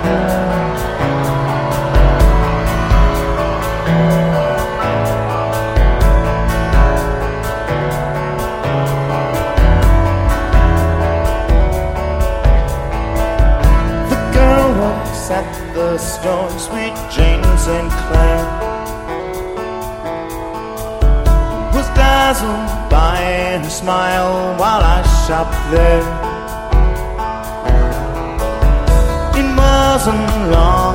At the store, sweet Jane St. Clair was dazzled by her smile while I shopped there. It wasn't long